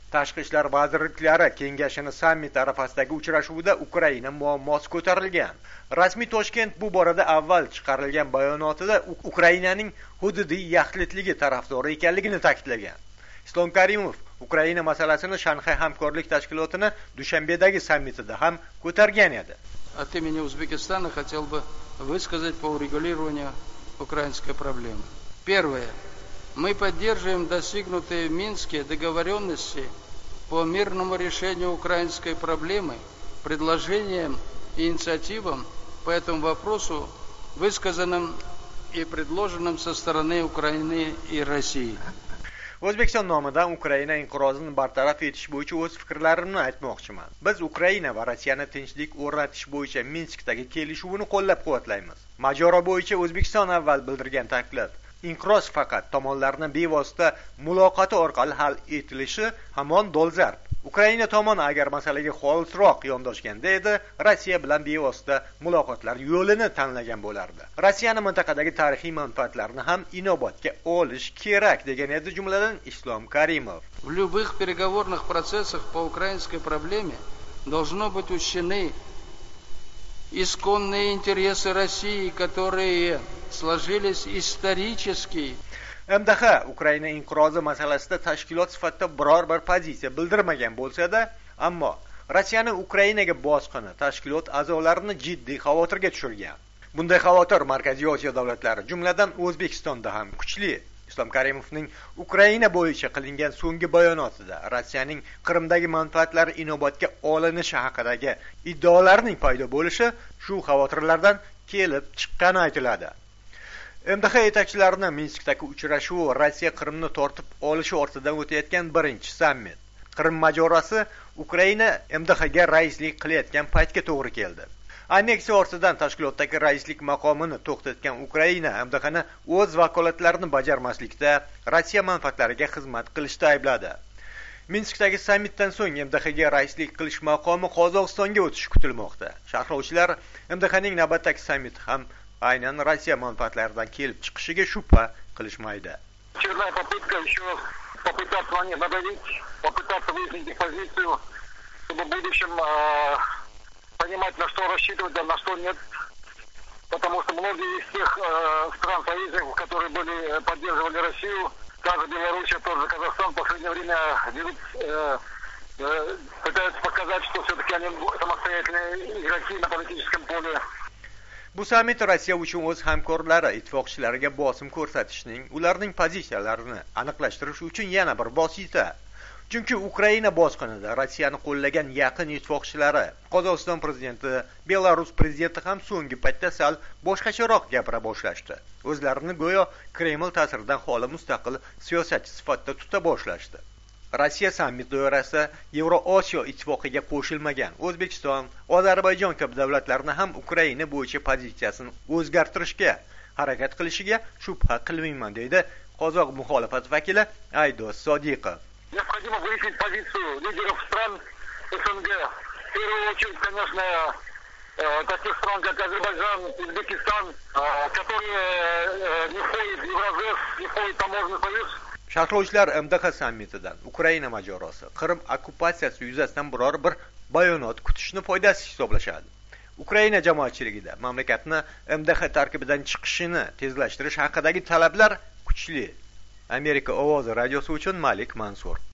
Tashqi ishlar vazirliklari kengashining sammit arafasidagi uchrashuvida Ukraina muammosi ko'tarilgan. Rasmiy Toshkent bu borada avval chiqarilgan bayonotida Ukrainaning hududiy yaxlitligi tarafdori ekanligini ta'kidlagan. Islom Karimov Ukraina masalasini Shanxay hamkorlik tashkilotining Dushanbedagi sammitida ham ko'targan edi. От имени Узбекистана хотел бы высказать по урегулированию украинской проблемы. Первое. Мы поддерживаем достигнутые в Минске договоренности по мирному решению украинской проблемы, предложениям и инициативам по этому вопросу, высказанным и предложенным со стороны Украины и России. O'zbekiston nomidan Ukraina inqirozini bartaraf etish bo'yicha o'z fikrlarimni aytmoqchiman. Biz Ukraina va Rossiyani tinchlik o'rnatish bo'yicha Minskdagi kelishuvni qo'llab-quvvatlaymiz. Mojaro bo'yicha O'zbekiston avval bildirgan taklif inqiroz faqat tomonlarning bevosita muloqoti orqali hal etilishi hamon dolzarb. Ukraina tomoni agar masalaga xolisroq yondashganda edi, Rossiya bilan bevosita muloqotlar yo'lini tanlagan bo'lardi. Rossiyaning mintaqadagi tarixiy manfaatlarini ham inobatga olish kerak degan edi jumladan Islom Karimov. В любых переговорных процессах по украинской проблеме должно быть учтены исконные интересы России, которые сложились исторически. MDH Ukraina inqirozi masalasida tashkilot sifatida biror bir pozitsiya bildirmagan bo'lsa-da, ammo Rossiyaning Ukrainaga bosqini tashkilot a'zolarini jiddiy xavotirga tushirgan. Bunday xavotir Markaziy Osiyo davlatlari, jumladan O'zbekistonda ham kuchli. Islom Karimovning Ukraina bo'yicha qilingan so'nggi bayonotida Rossiyaning Qrimdagi manfaatlari inobatga olinishi haqidagi iddaolarning paydo bo'lishi shu xavotirlardan kelib chiqqani aytiladi. MDH yetakchilarining Minskdagi uchrashuvi Rossiya Qrimni tortib olishi ortidan o'tayotgan birinchi sammit. Qrim mojarosi Ukraina MDHga raislik qilayotgan paytga to'g'ri keldi. Anneksiya ortidan tashkilotdagi raislik maqomini to'xtatgan Ukraina MDHni o'z vakolatlarini bajarmaslikda, Rossiya manfaatlariga xizmat qilishda aybladi. Minskdagi sammitdan so'ng MDHga raislik qilish maqomi Qozog'istonga o'tishi kutilmoqda. Sharhlovchilar MDHning navbatdagi sammiti ham aynan Rossiya manfaatlaridan kelib chiqishiga shubha qilishmaydi. Очередная попытка еще попытаться на них надавить, попытаться выяснить позицию, чтобы в будущем понимать, на что рассчитывать, а на что нет. Потому что многие из тех стран-союзников, которые поддерживали Россию, даже Белоруссия, тоже Казахстан, в последнее время пытаются показать, что все-таки они самостоятельные игроки на политическом поле. Bu sammit Rossiya uchun o'z hamkorlari, ittifoqchilariga bosim ko'rsatishning, ularning pozitsiyalarini aniqlashtirish uchun yana bir vosita. Chunki Ukraina bosqinida Rossiyani qo'llagan yaqin ittifoqchilari, Qozog'iston prezidenti, Belarus prezidenti ham so'nggi paytda sal boshqacharoq gapira boshlashdi. O'zlarini go'yo Kreml ta'siridan xoli mustaqil siyosatchi sifatida tuta boshlashdi. Rossiya sammit doirasida Yevroosiyo ittifoqiga qo'shilmagan O'zbekiston, Ozarbayjon kabi davlatlarni ham Ukraina bo'yicha pozitsiyasini o'zgartirishga harakat qilishiga shubha qilmayman, deydi qozoq muxolifat vakili Aydos Sodiqov. Необходимо выяснить позицию лидеров стран СНГ. В первую очередь, конечно, таких стран, как Азербайджан, Узбекистан, которые не входят в Евразес, не входят в таможенный союз. Sharhlovchilar MDH sammitidan Ukraina mojarosi, Qrim okkupatsiyasi yuzasidan biror bir bayonot kutishni foydasiz hisoblashadi. Ukraina jamoatchiligida mamlakatni MDH tarkibidan chiqishini tezlashtirish haqidagi talablar kuchli. Amerika ovozi radiosi uchun Malik Mansur.